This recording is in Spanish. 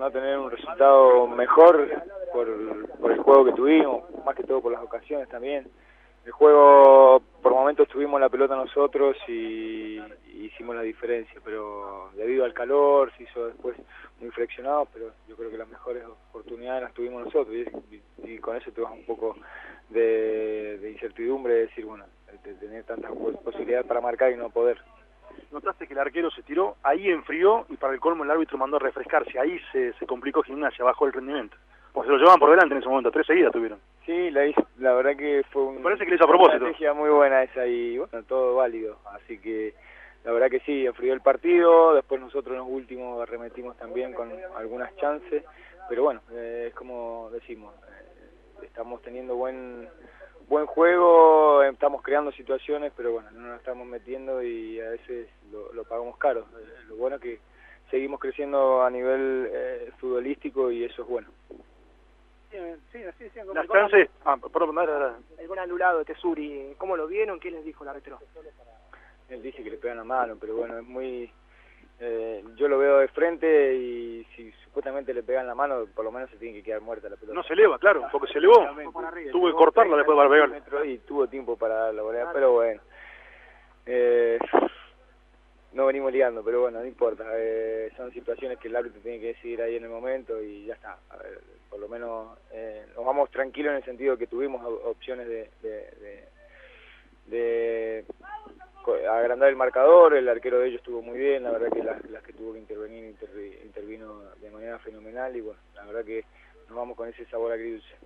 no tener un resultado mejor por el juego que tuvimos, más que todo por las ocasiones también. El juego, por momentos tuvimos la pelota nosotros y hicimos la diferencia, pero debido al calor se hizo después muy friccionado, pero yo creo que las mejores oportunidades las tuvimos nosotros y con eso te vas un poco de incertidumbre, de decir, bueno, de tener tantas posibilidades para marcar y no poder. Notaste que el arquero se tiró, ahí enfrió y para el colmo el árbitro mandó a refrescarse, ahí se complicó Gimnasia, bajó el rendimiento. Porque se lo llevaban por delante en ese momento, 3 seguidas tuvieron. Sí, la verdad que fue Me parece que le hizo a propósito. Una estrategia muy buena esa y bueno, todo válido, así que la verdad que sí, enfrió el partido, después nosotros en los últimos arremetimos también con algunas chances, pero bueno, es como decimos, estamos teniendo buen juego, estamos creando situaciones, pero bueno, no nos estamos metiendo y a veces lo pagamos caro. Lo bueno es que seguimos creciendo a nivel futbolístico y eso es bueno. Sí, así decían. Las chances... perdón, el gol anulado de Tesuri, ¿cómo lo vieron? ¿Qué les dijo el árbitro? Él dice que le pegan la mano, pero bueno, es muy... yo lo veo de frente y si supuestamente le pegan la mano, por lo menos se tiene que quedar muerta la pelota. No se eleva, claro, porque se elevó. Tuvo que cortarla después para pegarla. Y tuvo tiempo para dar la volea, pero bueno. No venimos ligando, pero bueno, no importa. Son situaciones que el árbitro tiene que decidir ahí en el momento y ya está. A ver, por lo menos nos vamos tranquilos en el sentido que tuvimos opciones de agrandar el marcador. El arquero de ellos estuvo muy bien, la verdad que las que tuvo que intervenir intervino de manera fenomenal y bueno, la verdad que nos vamos con ese sabor agridulce.